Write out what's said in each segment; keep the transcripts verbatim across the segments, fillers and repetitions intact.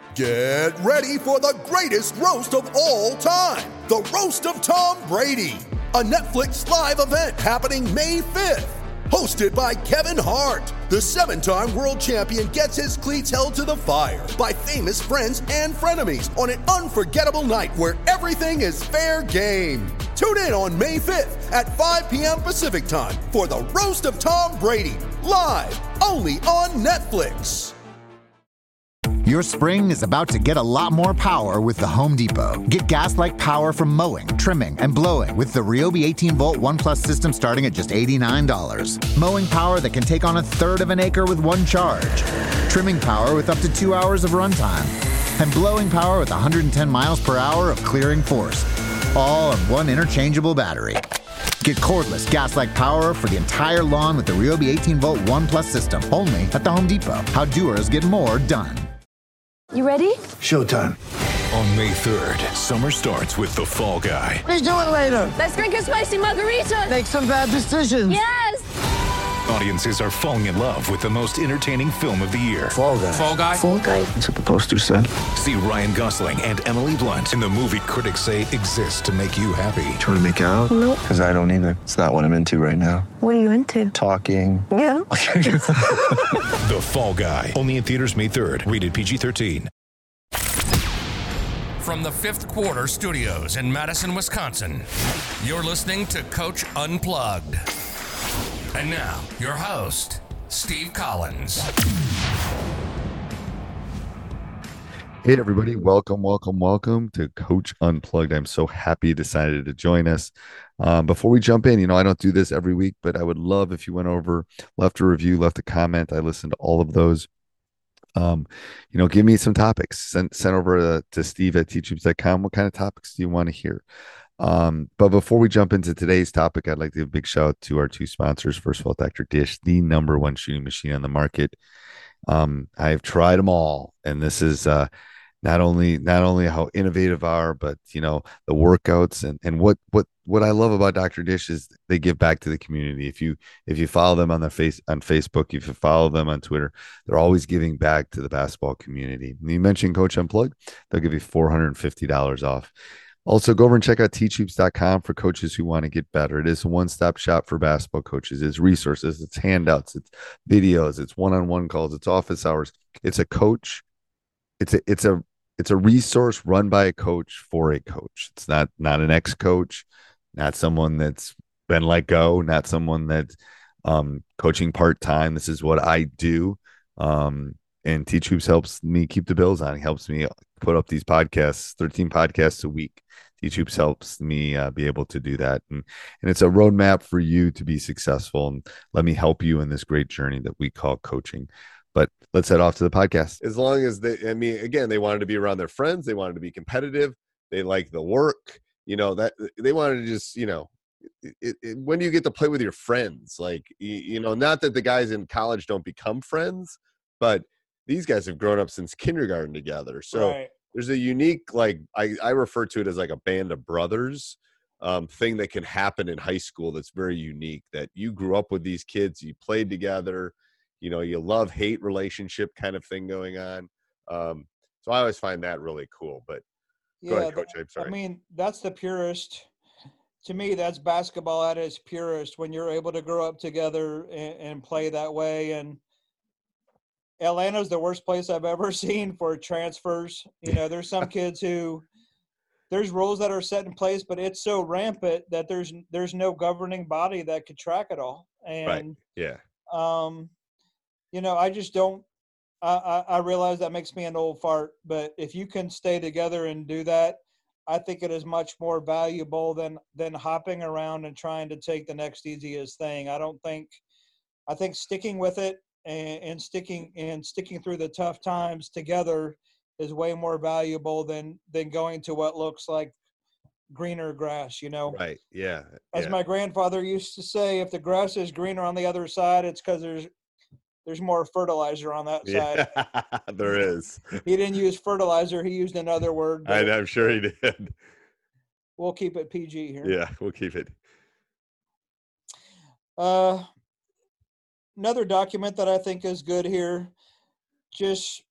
Get ready for the greatest roast of all time, the Roast of Tom Brady, a Netflix live event happening May fifth. Hosted by Kevin Hart, the seven-time world champion gets his cleats held to the fire by famous friends and frenemies on an unforgettable night where everything is fair game. Tune in on May fifth at five p.m. Pacific time for the Roast of Tom Brady, live only on Netflix. Your spring is about to get a lot more power with the Home Depot. Get gas-like power from mowing, trimming, and blowing with the Ryobi eighteen volt One Plus system starting at just eighty-nine dollars. Mowing power that can take on a third of an acre with one charge. Trimming power with up to two hours of runtime. And blowing power with one hundred ten miles per hour of clearing force. All on one interchangeable battery. Get cordless gas-like power for the entire lawn with the Ryobi eighteen volt One Plus system. Only at the Home Depot. How doers get more done. You ready? Showtime. On May third, summer starts with The Fall Guy. Let's do it later. Let's drink a spicy margarita. Make some bad decisions. Yes! Audiences are falling in love with the most entertaining film of the year. Fall Guy. Fall Guy? Fall Guy. That's what the poster said. See Ryan Gosling and Emily Blunt in the movie critics say exists to make you happy. Trying to make it out? Nope. Because I don't either. It's not what I'm into right now. What are you into? Talking. Yeah. The Fall Guy. Only in theaters May third. Rated P G thirteen. From the Fifth Quarter Studios in Madison, Wisconsin, you're listening to Coach Unplugged. And now, your host, Steve Collins. Hey, everybody. Welcome, welcome, welcome to Coach Unplugged. I'm so happy you decided to join us. Um, before we jump in, you know, I don't do this every week, but I would love if you went over, left a review, left a comment. I listen to all of those. Um, you know, give me some topics. Send, send over to, to Steve at teachhoops dot com. What kind of topics do you want to hear? Um, but before we jump into today's topic, I'd like to give a big shout out to our two sponsors. First of all, Doctor Dish, the number one shooting machine on the market. Um, I've tried them all, and this is uh, not only not only how innovative are, but you know, the workouts and and what what what I love about Doctor Dish is they give back to the community. If you if you follow them on the face on Facebook, if you follow them on Twitter, they're always giving back to the basketball community. And you mentioned Coach Unplugged, they'll give you four hundred fifty dollars off. Also, go over and check out teach hoops dot com for coaches who want to get better. It is a one-stop shop for basketball coaches. It's resources, it's handouts, it's videos, it's one-on-one calls, it's office hours. It's a coach. It's a it's a it's a resource run by a coach for a coach. It's not not an ex-coach, not someone that's been let go, not someone that's um, coaching part-time. This is what I do. Um, and Teach Hoops helps me keep the bills on. It helps me put up these podcasts, thirteen podcasts a week. Teach Hoops helps me uh, be able to do that. And, and it's a roadmap for you to be successful. And let me help you in this great journey that we call coaching. But let's head off to the podcast. As long as they, I mean, again, they wanted to be around their friends. They wanted to be competitive. They like the work, you know, that they wanted to just, you know, it, it, when do you get to play with your friends? Like, you, you know, not that the guys in college don't become friends, but these guys have grown up since kindergarten together. So right. There's a unique, like, I, I refer to it as like a band of brothers um, thing that can happen in high school. That's very unique, that you grew up with these kids, you played together, you know, you love hate relationship kind of thing going on. Um, so I always find that really cool, but yeah, go ahead, Coach. I'm sorry. I mean, that's the purest, to me, that's basketball at its purest, when you're able to grow up together and, and play that way. And Atlanta's the worst place I've ever seen for transfers. You know, there's some kids who, there's rules that are set in place, but it's so rampant that there's there's no governing body that could track it all. And right. Yeah. Um, you know, I just don't. I, I I realize that makes me an old fart, but if you can stay together and do that, I think it is much more valuable than than hopping around and trying to take the next easiest thing. I don't think. I think sticking with it and, and sticking and sticking through the tough times together is way more valuable than than going to what looks like greener grass, you know. Right. Yeah. As yeah. my grandfather used to say, if the grass is greener on the other side, it's because there's there's more fertilizer on that side. Yeah, there is. He didn't use fertilizer. He used another word. I, I'm sure he did. We'll keep it P G here. Yeah, we'll keep it. Uh, another document that I think is good here, just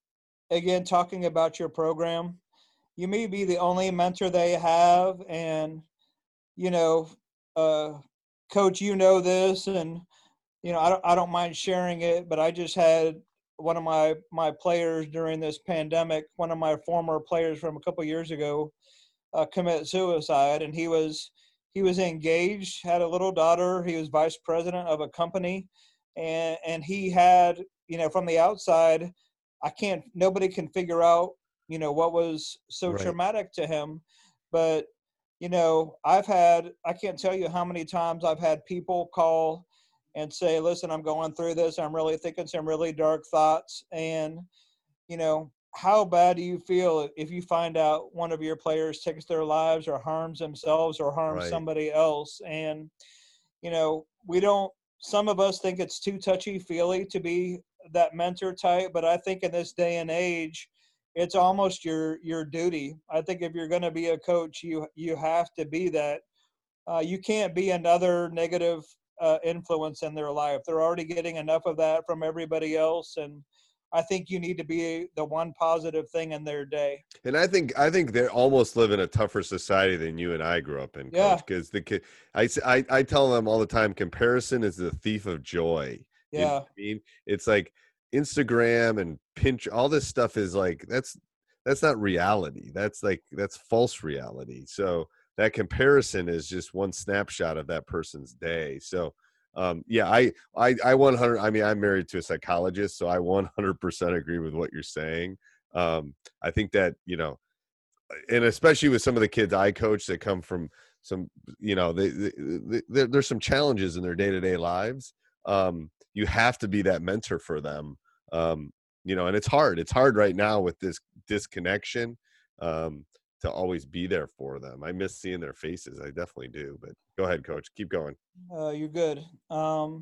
again, talking about your program, you may be the only mentor they have. And, you know, uh, Coach, you know this, and, you know, I don't, I don't mind sharing it, but I just had one of my, my players during this pandemic, one of my former players from a couple of years ago, uh, commit suicide. And he was, he was engaged, had a little daughter. He was vice president of a company. And, and he had, you know, from the outside, I can't, nobody can figure out, you know, what was so Right. traumatic to him. But, you know, I've had, I can't tell you how many times I've had people call and say, listen, I'm going through this. I'm really thinking some really dark thoughts. And, you know, how bad do you feel if you find out one of your players takes their lives or harms themselves or harms Right. somebody else? And, you know, we don't, some of us think it's too touchy-feely to be that mentor type, but I think in this day and age, it's almost your your duty. I think if you're going to be a coach, you you have to be that. Uh, you can't be another negative uh, influence in their life. They're already getting enough of that from everybody else, and I think you need to be the one positive thing in their day. And I think I think they almost live in a tougher society than you and I grew up in, Yeah. Coach. Because the kid, I, s- I I tell them all the time, comparison is the thief of joy. You know Yeah. what I mean, it's like Instagram and Pinterest, all this stuff is like that's that's not reality. That's like that's false reality. So that comparison is just one snapshot of that person's day. So um, yeah, I I I one hundred. I mean, I'm married to a psychologist, so I one hundred percent agree with what you're saying. Um, I think that, you know, and especially with some of the kids I coach that come from some, you know, they, they, they, there- there's some challenges in their day-to-day lives. Um, you have to be that mentor for them. Um, you know, and it's hard. It's hard right now with this disconnection, um, to always be there for them. I miss seeing their faces. I definitely do, but go ahead, Coach, keep going. Uh, you're good. Um,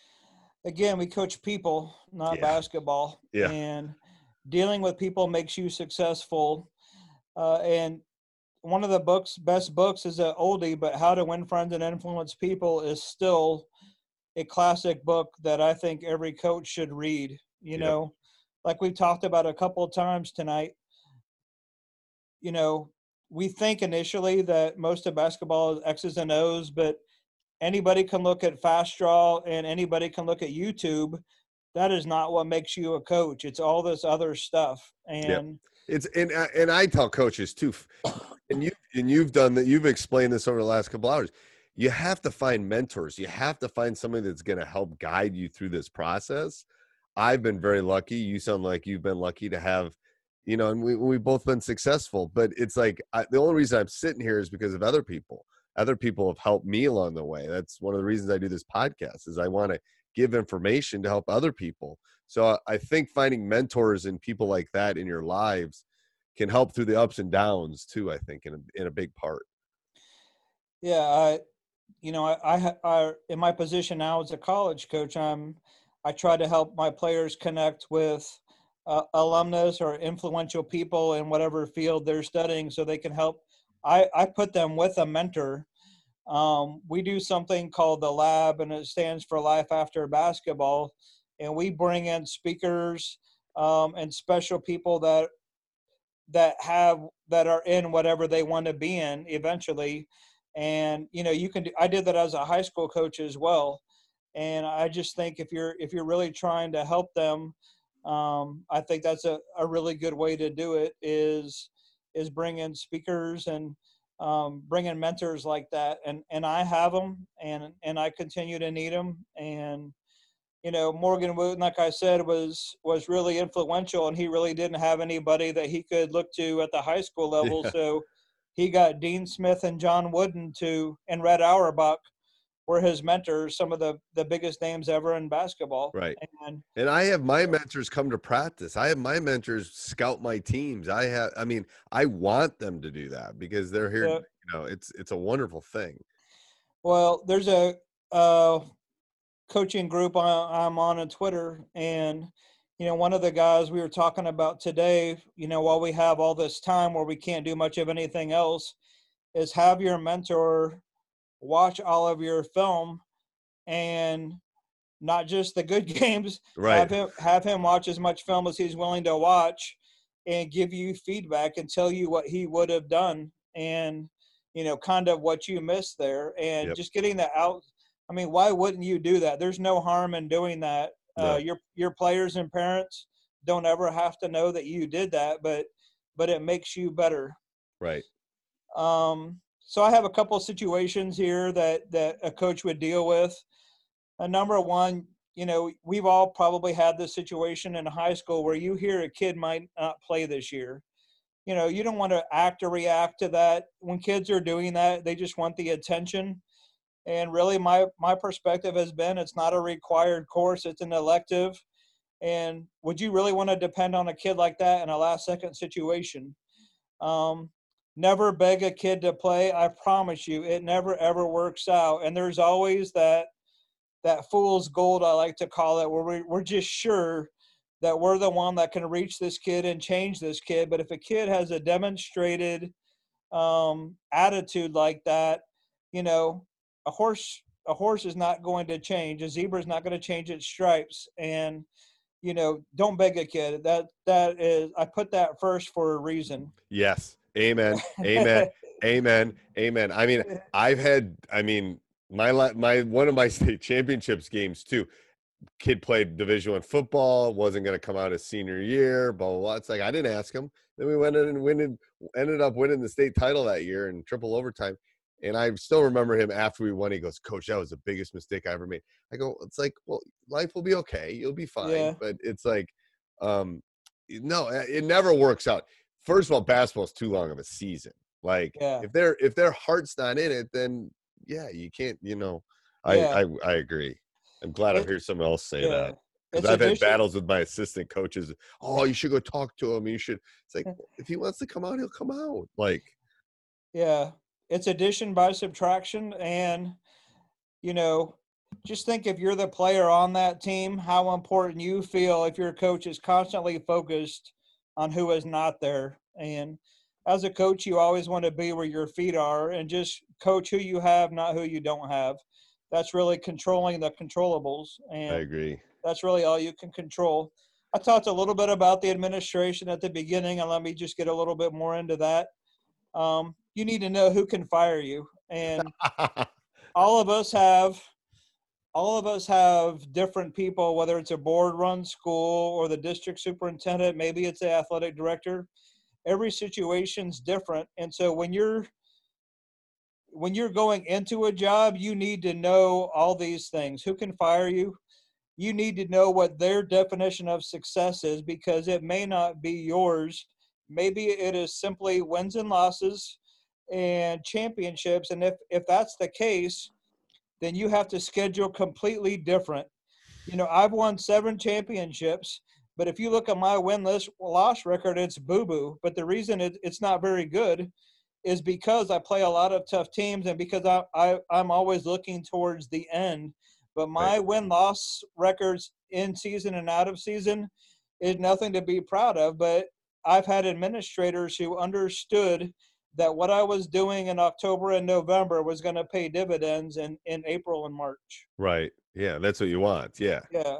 again, we coach people, not Yeah. basketball. Yeah. And dealing with people makes you successful. Uh, and one of the books, best books, is an oldie, but How to Win Friends and Influence People is still a classic book that I think every coach should read. You Yep. know, like we talked about a couple of times tonight, you know, we think initially that most of basketball is X's and O's, but anybody can look at Fast Draw and anybody can look at YouTube. That is not what makes you a coach. It's all this other stuff. And It's and I- and I tell coaches too, and you and you've done that. You've explained this over the last couple hours. You have to find mentors. You have to find somebody that's going to help guide you through this process. I've been very lucky. You sound like you've been lucky to have, you know, and we we've both been successful. But it's like I, the only reason I'm sitting here is because of other people. Other people have helped me along the way. That's one of the reasons I do this podcast. Is I want to give information to help other people. So I think finding mentors and people like that in your lives can help through the ups and downs too, I think, in a, in a big part. yeah, I, you know, I, I, ha- I, in my position now as a college coach, I'm, I try to help my players connect with uh, alumnus or influential people in whatever field they're studying, so they can help. I, I put them with a mentor. Um, we do something called the Lab, and it stands for Life After Basketball. And we bring in speakers um, and special people that that have that are in whatever they want to be in eventually. And you know, you can do, I did that as a high school coach as well. And I just think if you're if you're really trying to help them, um, I think that's a, a really good way to do it. Is is bring in speakers and um, bring in mentors like that. And and I have them, and and I continue to need them. And you know, Morgan Wooten, like I said, was was really influential, and he really didn't have anybody that he could look to at the high school level. Yeah. So he got Dean Smith and John Wooden to and Red Auerbach were his mentors, some of the the biggest names ever in basketball. Right. And And I have my mentors come to practice. I have my mentors scout my teams. I have, I mean, I want them to do that because they're here. Yeah. You know, it's, it's a wonderful thing. well, there's a uh, coaching group I, I'm on on Twitter, and you know, one of the guys we were talking about today, you know, while we have all this time where we can't do much of anything else, is have your mentor watch all of your film, and not just the good games. Right. Have him have him watch as much film as he's willing to watch, and give you feedback and tell you what he would have done and, you know, kind of what you missed there. And Yep. just getting that out. I mean, why wouldn't you do that? There's no harm in doing that. No. Uh, your your players and parents don't ever have to know that you did that, but but it makes you better. Right. Um, so I have a couple of situations here that that a coach would deal with. Uh, number one, you know, we've all probably had this situation in high school where you hear a kid might not play this year. You know, you don't want to act or react to that. When kids are doing that, they just want the attention. And really, my my perspective has been it's not a required course; it's an elective. And would you really want to depend on a kid like that in a last-second situation? Um, never beg a kid to play. I promise you, it never ever works out. And there's always that that fool's gold, I like to call it, where we, we're just sure that we're the one that can reach this kid and change this kid. But if a kid has a demonstrated um, attitude like that, you know, a horse a horse is not going to change. A zebra is not going to change its stripes. And, you know, don't beg a kid. That that is, I put that first for a reason. Yes. Amen. Amen. Amen. Amen. I mean, I've had, I mean, my, my, one of my state championships games too, kid played Division One football, wasn't going to come out his senior year, blah, blah, blah. It's like, I didn't ask him. Then we went in and winning, ended up winning the state title that year in triple overtime. And I still remember him after we won. He goes, Coach, that was the biggest mistake I ever made. I go, it's like, well, life will be okay. You'll be fine. Yeah. But it's like, um, no, it never works out. First of all, basketball is too long of a season. Like yeah. if their if their heart's not in it, then yeah, you can't. You know, I Yeah. I, I agree. I'm glad I It- hear someone else say yeah. that because It's I've had addition- battles with my assistant coaches. Oh, you should go talk to him. You should. It's like if he wants to come out, he'll come out. Like Yeah, it's addition by subtraction. And, you know, just think if you're the player on that team, how important you feel if your coach is constantly focused on who is not there. And as a coach, you always want to be where your feet are and just coach who you have, not who you don't have. That's really controlling the controllables. And I agree. that's really all you can control. I talked a little bit about the administration at the beginning, and let me just get a little bit more into that. Um, you need to know who can fire you. And all of us have all of us have different people, whether it's a board-run school or the district superintendent, maybe it's the athletic director. Every situation's different. And so when you're when you're going into a job, you need to know all these things. Who can fire you? You need to know what their definition of success is, because it may not be yours. Maybe it is simply wins and losses and championships. And if, if that's the case, then you have to schedule completely different. You know, I've won seven championships, but if you look at my win-less loss record, it's boo-boo. But the reason it, it's not very good is because I play a lot of tough teams and because I, I, I'm always looking towards the end. But my Right. win-loss records in season and out of season is nothing to be proud of. But I've had administrators who understood that what I was doing in October and November was going to pay dividends in, in April and March. Right. Yeah, that's what you want. Yeah. Yeah.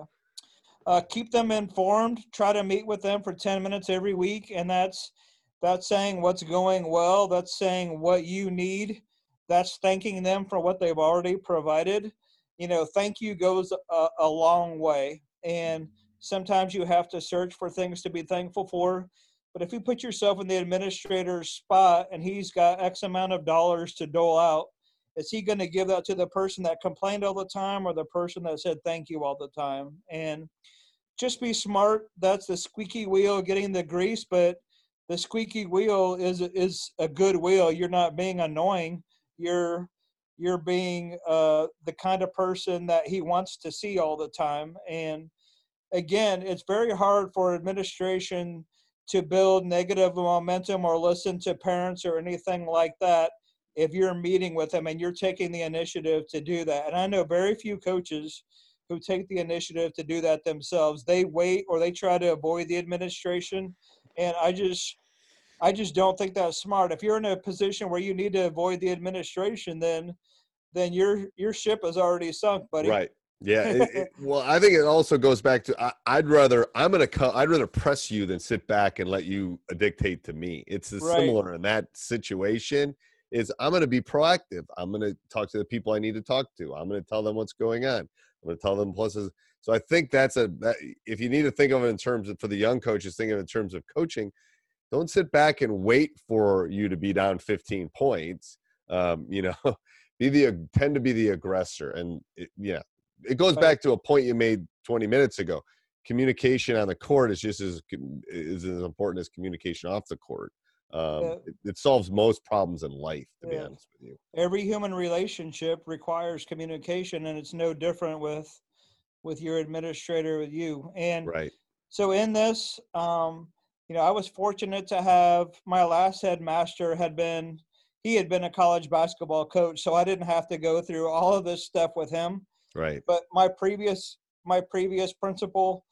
Uh, keep them informed. Try to meet with them for ten minutes every week. And that's that's saying what's going well. That's saying what you need. That's thanking them for what they've already provided. You know, thank you goes a, a long way. And sometimes you have to search for things to be thankful for. But if you put yourself in the administrator's spot and he's got X amount of dollars to dole out, is he going to give that to the person that complained all the time or the person that said thank you all the time? And just be smart. That's the squeaky wheel getting the grease, but the squeaky wheel is is a good wheel. You're not being annoying. You're you're being uh, the kind of person that he wants to see all the time. And again, it's very hard for administration to build negative momentum or listen to parents or anything like that if you're meeting with them and you're taking the initiative to do that. And I know very few coaches who take the initiative to do that themselves. They wait or they try to avoid the administration. And I just I just don't think that's smart. If you're in a position where you need to avoid the administration, then then your your ship is already sunk, buddy. Right. Yeah. It, it, well, I think it also goes back to, I, I'd rather, I'm going to come, I'd rather press you than sit back and let you dictate to me. It's Right. similar in that situation is I'm going to be proactive. I'm going to talk to the people I need to talk to. I'm going to tell them what's going on. I'm going to tell them pluses. So I think that's a, that, if you need to think of it in terms of, for the young coaches, think of it in terms of coaching, don't sit back and wait for you to be down fifteen points. Um, you know, be the, tend to be the aggressor. And it, yeah, it goes back to a point you made twenty minutes ago. Communication on the court is just as is as important as communication off the court. Um, Yeah. it, it solves most problems in life, to be Yeah. honest with you. Every human relationship requires communication, and it's no different with with your administrator, with you. And Right. so in this, um, you know, I was fortunate to have my last headmaster had been, he had been a college basketball coach, so I didn't have to go through all of this stuff with him. Right. But my previous, my previous principal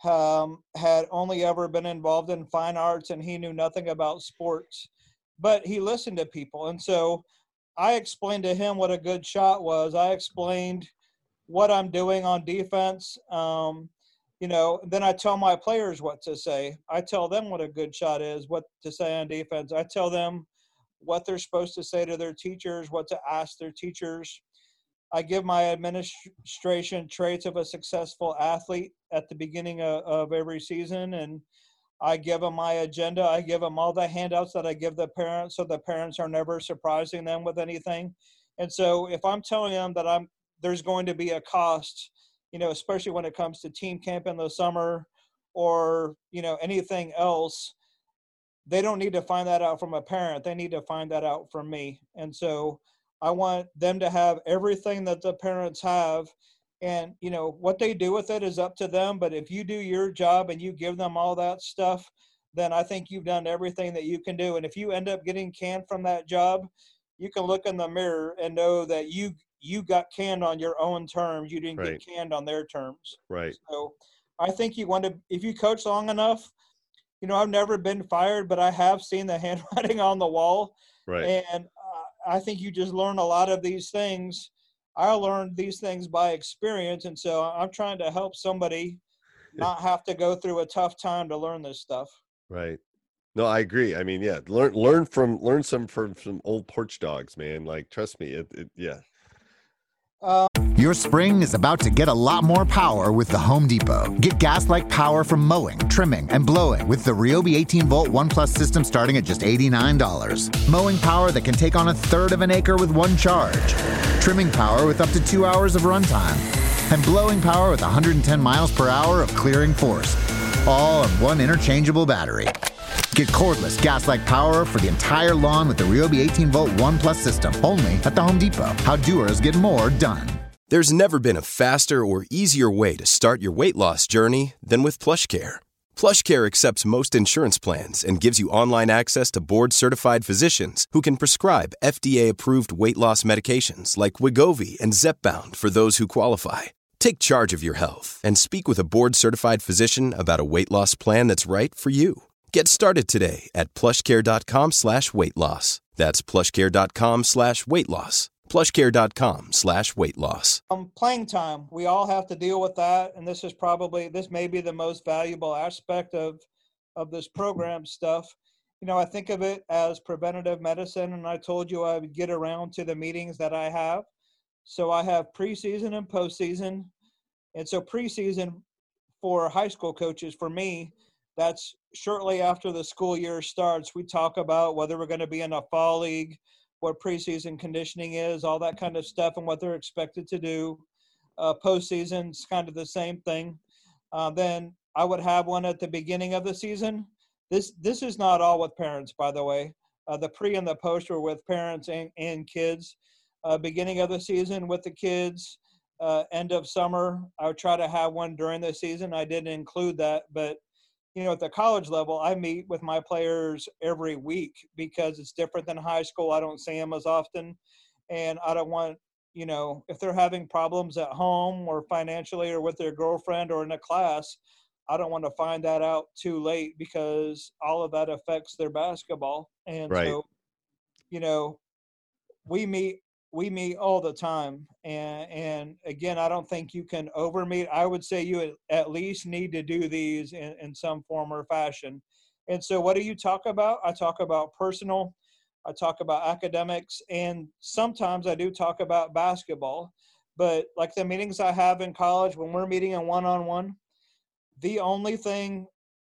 um, had only ever been involved in fine arts, and he knew nothing about sports, but he listened to people. And so I explained to him what a good shot was. I explained what I'm doing on defense. Um, you know, then I tell my players what to say. I tell them what a good shot is, what to say on defense. I tell them what they're supposed to say to their teachers, what to ask their teachers. I give my administration traits of a successful athlete at the beginning of, of every season, and I give them my agenda. I give them all the handouts that I give the parents, so the parents are never surprising them with anything. And so if I'm telling them that I'm there's going to be a cost, you know, especially when it comes to team camp in the summer or, you know, anything else, they don't need to find that out from a parent. They need to find that out from me. And so I want them to have everything that the parents have, and, you know, what they do with it is up to them. But if you do your job and you give them all that stuff, then I think you've done everything that you can do. And if you end up getting canned from that job, you can look in the mirror and know that you, you got canned on your own terms. You didn't Right. get canned on their terms. Right. So I think you want to, if you coach long enough, you know, I've never been fired, but I have seen the handwriting on the wall. Right. And uh, I think you just learn a lot of these things. I learned these things by experience. And so I'm trying to help somebody not have to go through a tough time to learn this stuff. Right. No, I agree. I mean, yeah, learn, learn from, learn some from some old porch dogs, man. Like, trust me. It, it yeah. Your spring is about to get a lot more power with the Home Depot. Get gas-like power from mowing, trimming, and blowing with the Ryobi eighteen volt One Plus system starting at just eighty-nine dollars. Mowing power that can take on a third of an acre with one charge. Trimming power with up to two hours of runtime. And blowing power with one hundred ten miles per hour of clearing force. All on one interchangeable battery. Get cordless gas-like power for the entire lawn with the Ryobi eighteen volt One Plus system, only at the Home Depot. How doers get more done. There's never been a faster or easier way to start your weight loss journey than with PlushCare. PlushCare accepts most insurance plans and gives you online access to board-certified physicians who can prescribe F D A-approved weight loss medications like Wegovy and Zepbound for those who qualify. Take charge of your health and speak with a board-certified physician about a weight loss plan that's right for you. Get started today at plushcare.com slash weight loss. That's plushcare.com slash weight loss. plushcare.com slash weight loss. Um, playing time, we all have to deal with that. And this is probably, this may be the most valuable aspect of, of this program stuff. You know, I think of it as preventative medicine. And I told you I would get around to the meetings that I have. So I have preseason and postseason. And so preseason for high school coaches, for me, that's shortly after the school year starts. We talk about whether we're going to be in a fall league, what preseason conditioning is, all that kind of stuff, and what they're expected to do. Uh, postseason's kind of the same thing. Uh, then I would have one at the beginning of the season. This this is not all with parents, by the way. Uh, the pre and the post are with parents and, and kids. Uh, beginning of the season with the kids. Uh, end of summer, I would try to have one during the season. I didn't include that, but you know, at the college level, I meet with my players every week because it's different than high school. I don't see them as often. And I don't want, you know, if they're having problems at home or financially or with their girlfriend or in a class, I don't want to find that out too late because all of that affects their basketball. And Right. so, you know, we meet we meet all the time. And, and again, I don't think you can over meet. I would say you at least need to do these in, in some form or fashion. And so what do you talk about? I talk about personal, I talk about academics, and sometimes I do talk about basketball. But like the meetings I have in college, when we're meeting in one-on-one, the only thing,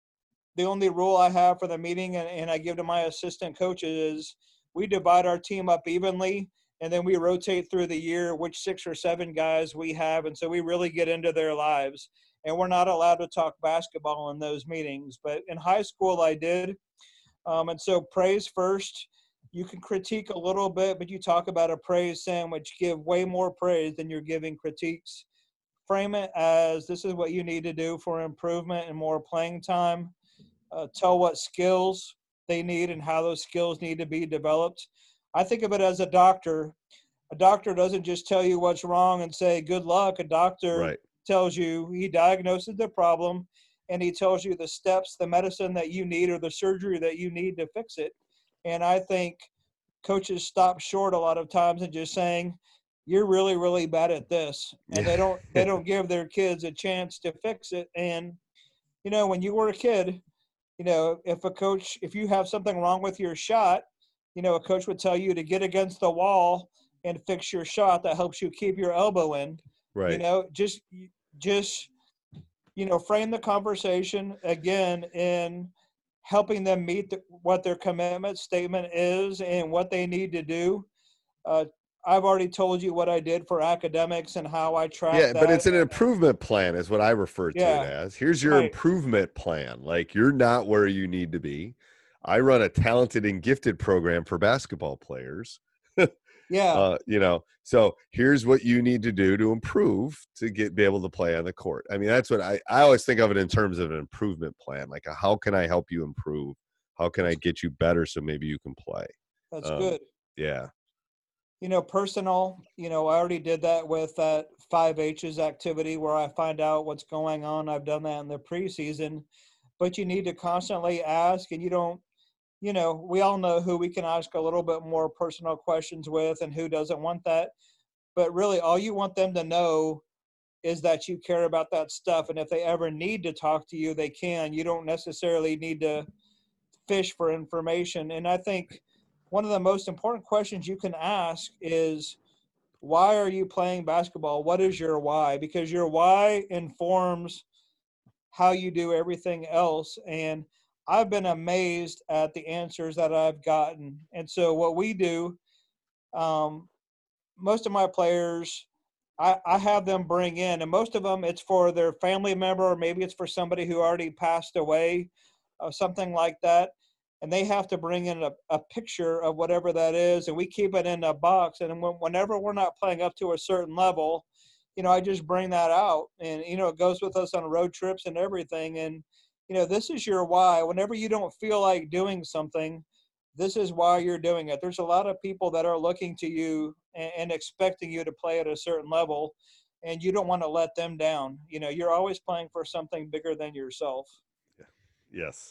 the only rule I have for the meeting, and, and I give to my assistant coaches, is we divide our team up evenly, and then we rotate through the year which six or seven guys we have. And so we really get into their lives. And we're not allowed to talk basketball in those meetings. But in high school, I did. Um, and so praise first. You can critique a little bit, but you talk about a praise sandwich. Give way more praise than you're giving critiques. Frame it as this is what you need to do for improvement and more playing time. Uh, tell what skills they need and how those skills need to be developed. I think of it as a doctor. A doctor doesn't just tell you what's wrong and say, good luck. A doctor right. tells you, he diagnoses the problem, and he tells you the steps, the medicine that you need or the surgery that you need to fix it. And I think coaches stop short a lot of times and just saying, you're really, really bad at this. And they don't they don't give their kids a chance to fix it. And, you know, when you were a kid, you know, if a coach, if you have something wrong with your shot, you know, a coach would tell you to get against the wall and fix your shot. That helps you keep your elbow in. Right. You know, just, just, you know, frame the conversation again in helping them meet the, what their commitment statement is and what they need to do. Uh, I've already told you what I did for academics and how I track yeah, that. But it's an improvement plan is what I refer to yeah. it as. Here's your right. improvement plan. Like, you're not where you need to be. I run a talented and gifted program for basketball players. yeah. Uh, you know, so here's what you need to do to improve to get, be able to play on the court. I mean, that's what I, I always think of it in terms of an improvement plan. Like, a, how can I help you improve? How can I get you better so maybe you can play? That's um, good. Yeah. You know, personal, you know, I already did that with that five H's activity where I find out what's going on. I've done that in the preseason, but you need to constantly ask, and you don't, you know, we all know who we can ask a little bit more personal questions with and who doesn't want that. But really, all you want them to know is that you care about that stuff. And if they ever need to talk to you, they can. You don't necessarily need to fish for information. And I think one of the most important questions you can ask is, why are you playing basketball? What is your why? Because your why informs how you do everything else. And I've been amazed at the answers that I've gotten. And so what we do, um, most of my players, I, I have them bring in, and most of them it's for their family member, or maybe it's for somebody who already passed away, or something like that. And they have to bring in a, a picture of whatever that is, and we keep it in a box. And when, whenever we're not playing up to a certain level, you know, I just bring that out. And, you know, it goes with us on road trips and everything. And, you know, this is your why. Whenever you don't feel like doing something, this is why you're doing it. There's a lot of people that are looking to you and, and expecting you to play at a certain level, and you don't want to let them down. You know, you're always playing for something bigger than yourself. Yes.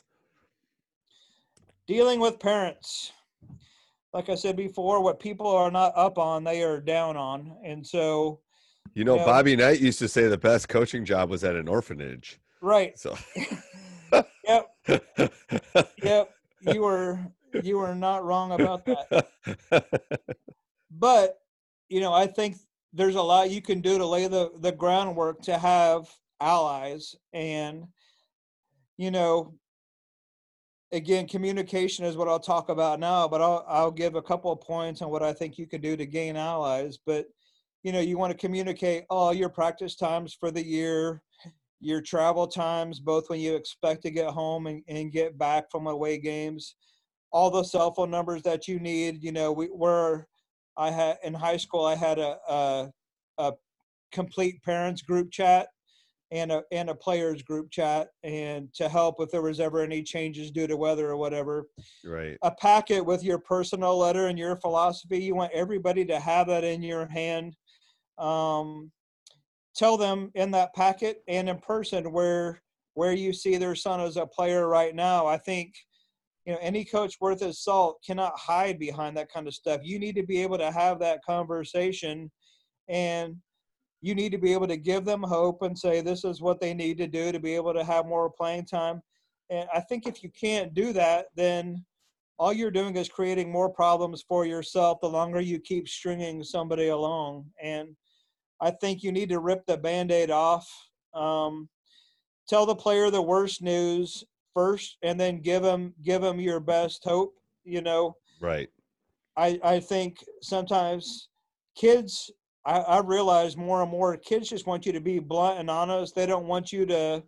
Dealing with parents. Like I said before, what people are not up on, they are down on. And so, you know, you know Bobby Knight used to say the best coaching job was at an orphanage. Right. So, yep. Yep. You were, you were not wrong about that. But, you know, I think there's a lot you can do to lay the, the groundwork to have allies. And, you know, again, communication is what I'll talk about now, but I'll, I'll give a couple of points on what I think you can do to gain allies. But, you know, you want to communicate all your practice times for the year, your travel times, both when you expect to get home and, and get back from away games, all the cell phone numbers that you need. You know, we were, I had in high school, I had a, a, a complete parents group chat and a, and a players group chat, and to help if there was ever any changes due to weather or whatever. Right. A packet with your personal letter and your philosophy. You want everybody to have that in your hand. Um, tell them in that packet and in person where where you see their son as a player right now. I think you know, any coach worth his salt cannot hide behind that kind of stuff. You need to be able to have that conversation, and you need to be able to give them hope and say this is what they need to do to be able to have more playing time. And I think if you can't do that, then all you're doing is creating more problems for yourself the longer you keep stringing somebody along. And I think you need to rip the Band-Aid off. Um, tell the player the worst news first, and then give them give them your best hope. You know, right? I I think sometimes kids, I, I realize more and more kids just want you to be blunt and honest. They don't want you to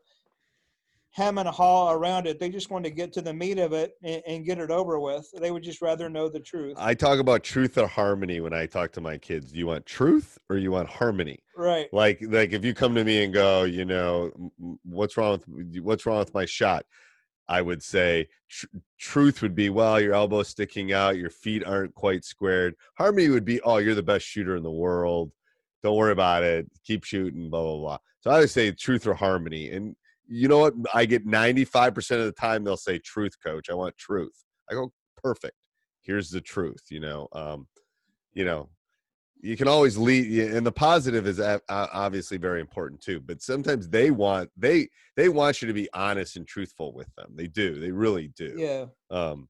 hem and haw around it. They just want to get to the meat of it and, and get it over with. They would just rather know the truth. I talk about truth or harmony when I talk to my kids. Do you want truth or you want harmony? Right. Like, like if you come to me and go, you know, what's wrong with, what's wrong with my shot? I would say tr- truth would be, well, your elbow's sticking out, your feet aren't quite squared. Harmony would be, oh, you're the best shooter in the world. Don't worry about it. Keep shooting, blah, blah, blah. So I would say truth or harmony. And you know what? I get ninety-five percent of the time they'll say truth, coach. I want truth. I go, perfect. Here's the truth. You know, um, you know, you can always lead, and the positive is obviously very important too. But sometimes they want they they want you to be honest and truthful with them. They do. They really do. Yeah. Um,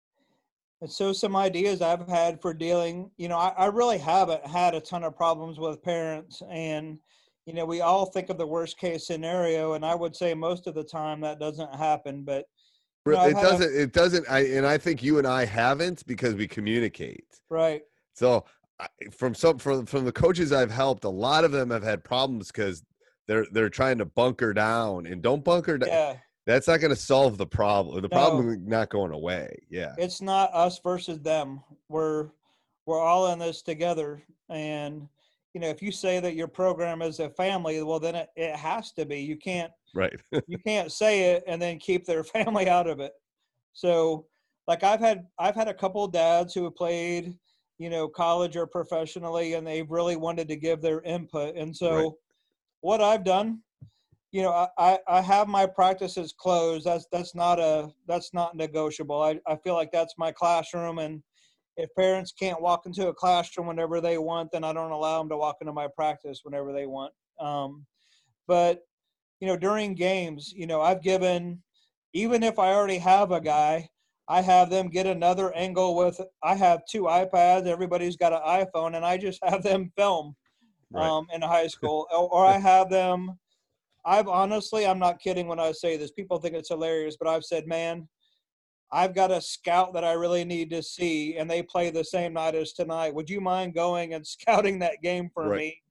and so some ideas I've had for dealing, you know, I, I really haven't had a ton of problems with parents, and you know, we all think of the worst case scenario, and I would say most of the time that doesn't happen. But you know, it doesn't. A, it doesn't. I and I think you and I haven't because we communicate. Right. So from some from from the coaches I've helped, a lot of them have had problems because they're they're trying to bunker down, and don't bunker down. Yeah. That's not going to solve the problem. The no, problem is not going away. Yeah. It's not us versus them. We're we're all in this together, and you know, if you say that your program is a family, well, then it, it has to be. You can't, right. you can't say it and then keep their family out of it. So, like I've had, I've had a couple of dads who have played, you know, college or professionally, and they've really wanted to give their input. And so, right. what I've done, you know, I, I have my practices closed. That's that's not a that's not negotiable. I, I feel like that's my classroom, and if parents can't walk into a classroom whenever they want, then I don't allow them to walk into my practice whenever they want. Um, but, you know, during games, you know, I've given, even if I already have a guy, I have them get another angle with, I have two iPads, everybody's got an iPhone, and I just have them film right. um, in high school. or, or I have them, I've honestly, I'm not kidding when I say this. People think it's hilarious, but I've said, man, I've got a scout that I really need to see, and they play the same night as tonight. Would you mind going and scouting that game for right. me?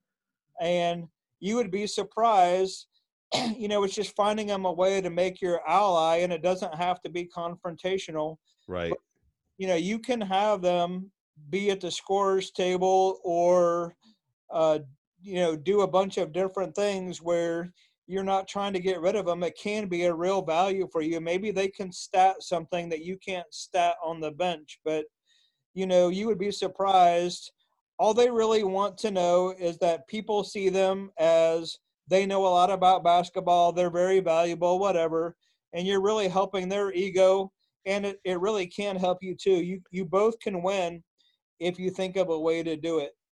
And you would be surprised. You know, it's just finding them a way to make your ally, and it doesn't have to be confrontational. Right. But, you know, you can have them be at the scorer's table or, uh, you know, do a bunch of different things where you're not trying to get rid of them. It can be a real value for you. Maybe they can stat something that you can't stat on the bench, but, you know, you would be surprised. All they really want to know is that people see them as they know a lot about basketball. They're very valuable, whatever. And you're really helping their ego. And it, it really can help you too. You, you both can win if you think of a way to do it.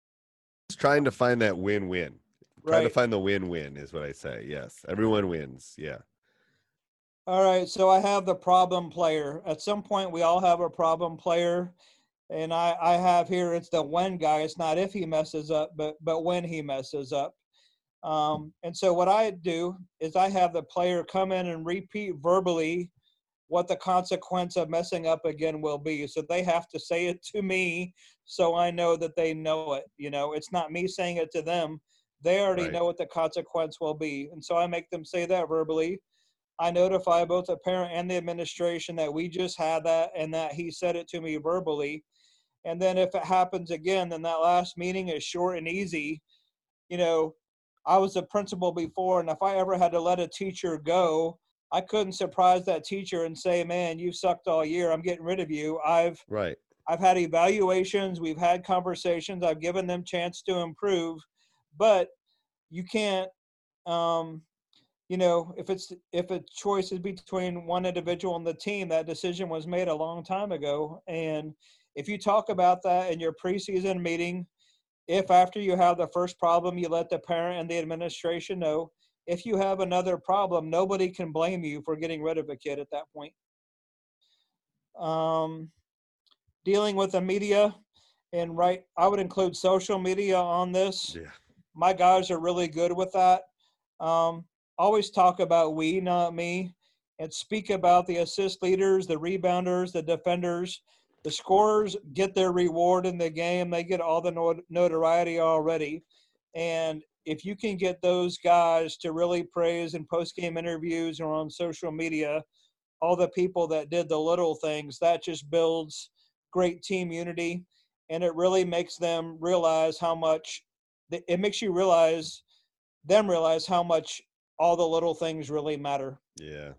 Just trying to find that win-win. Trying Right. to find the win-win is what I say. Yes. Everyone wins. Yeah. All right. So I have the problem player. At some point, we all have a problem player. And I, I have here, it's the when guy. It's not if he messes up, but but when he messes up. Um, and so what I do is I have the player come in and repeat verbally what the consequence of messing up again will be. So they have to say it to me so I know that they know it. You know, it's not me saying it to them. They already Right. know what the consequence will be. And so I make them say that verbally. I notify both the parent and the administration that we just had that and that he said it to me verbally. And then if it happens again, then that last meeting is short and easy. You know, I was a principal before, and if I ever had to let a teacher go, I couldn't surprise that teacher and say, man, you sucked all year. I'm getting rid of you. I've Right. I've had evaluations. We've had conversations. I've given them chance to improve. But you can't um, you know, if it's if a choice is between one individual and the team, that decision was made a long time ago. And if you talk about that in your preseason meeting, if after you have the first problem, you let the parent and the administration know, if you have another problem, nobody can blame you for getting rid of a kid at that point. Um, dealing with the media, and right, I would include social media on this. Yeah. My guys are really good with that. Um, always talk about we, not me, and speak about the assist leaders, the rebounders, the defenders. The scorers get their reward in the game. They get all the not- notoriety already. And if you can get those guys to really praise in post-game interviews or on social media all the people that did the little things, that just builds great team unity. And it really makes them realize how much – it makes you realize – them realize how much all the little things really matter. Yeah.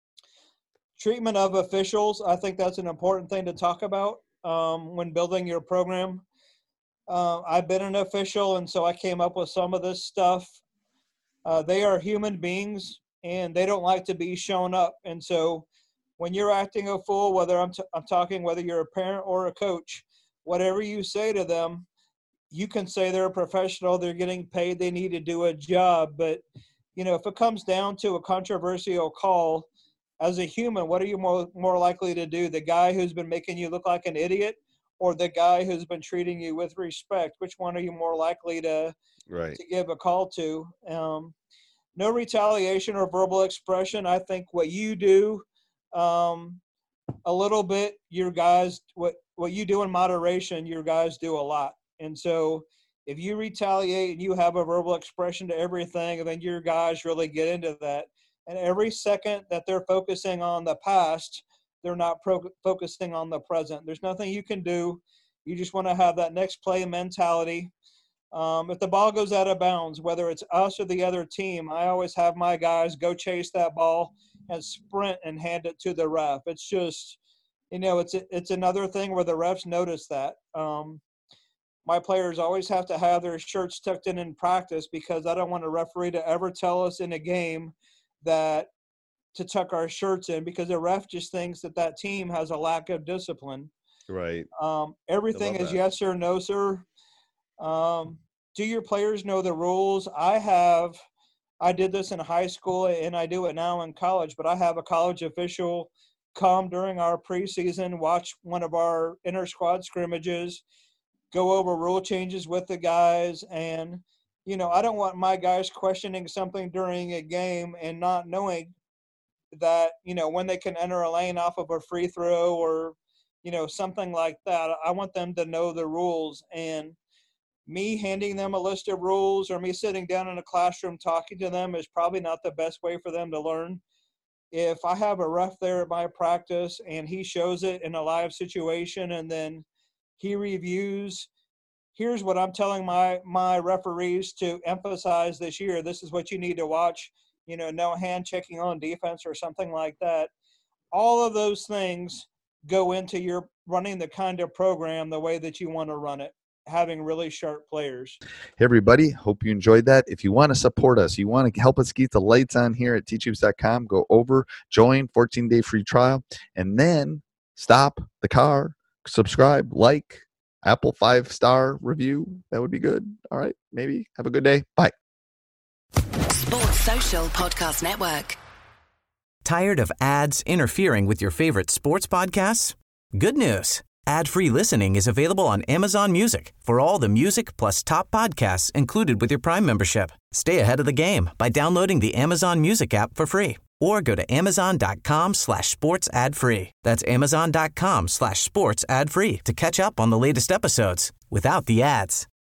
Treatment of officials, I think that's an important thing to talk about um, when building your program. Uh, I've been an official, and so I came up with some of this stuff. Uh, they are human beings, and they don't like to be shown up. And so when you're acting a fool, whether I'm, t- I'm talking whether you're a parent or a coach, whatever you say to them, you can say they're a professional, they're getting paid, they need to do a job. But, you know, if it comes down to a controversial call, as a human, what are you more, more likely to do? The guy who's been making you look like an idiot or the guy who's been treating you with respect? Which one are you more likely to, right. to give a call to? Um, no retaliation or verbal expression. I think what you do um, a little bit, your guys, what, what you do in moderation, your guys do a lot. And so if you retaliate and you have a verbal expression to everything, then your guys really get into that. And every second that they're focusing on the past, they're not pro- focusing on the present. There's nothing you can do. You just want to have that next play mentality. Um, if the ball goes out of bounds, whether it's us or the other team, I always have my guys go chase that ball and sprint and hand it to the ref. It's just, you know, it's it's another thing where the refs notice that. Um, my players always have to have their shirts tucked in in practice because I don't want a referee to ever tell us in a game that to tuck our shirts in, because the ref just thinks that that team has a lack of discipline. Right. Um, everything is that. yes or no, sir. Um, do your players know the rules? I have, I did this in high school and I do it now in college, but I have a college official come during our preseason, watch one of our inter squad scrimmages, go over rule changes with the guys. And, you know, I don't want my guys questioning something during a game and not knowing that, you know, when they can enter a lane off of a free throw or, you know, something like that. I want them to know the rules. And me handing them a list of rules or me sitting down in a classroom talking to them is probably not the best way for them to learn. If I have a ref there at my practice and he shows it in a live situation and then he reviews, here's what I'm telling my, my referees to emphasize this year. This is what you need to watch, you know, no hand checking on defense or something like that. All of those things go into your running the kind of program the way that you want to run it, having really sharp players. Hey, everybody. Hope you enjoyed that. If you want to support us, you want to help us keep the lights on here at teach hoops dot com, go over, join, fourteen day free trial, and then stop the car, subscribe, like, Apple five-star review. That would be good. All right. Maybe. Have a good day. Bye. Sports Social Podcast Network. Tired of ads interfering with your favorite sports podcasts? Good news. Ad-free listening is available on Amazon Music for all the music plus top podcasts included with your Prime membership. Stay ahead of the game by downloading the Amazon Music app for free or go to amazon.com slash sports ad free. That's amazon.com slash sports ad free to catch up on the latest episodes without the ads.